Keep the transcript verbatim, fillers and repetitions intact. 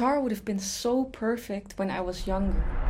guitar would have been so perfect when I was younger.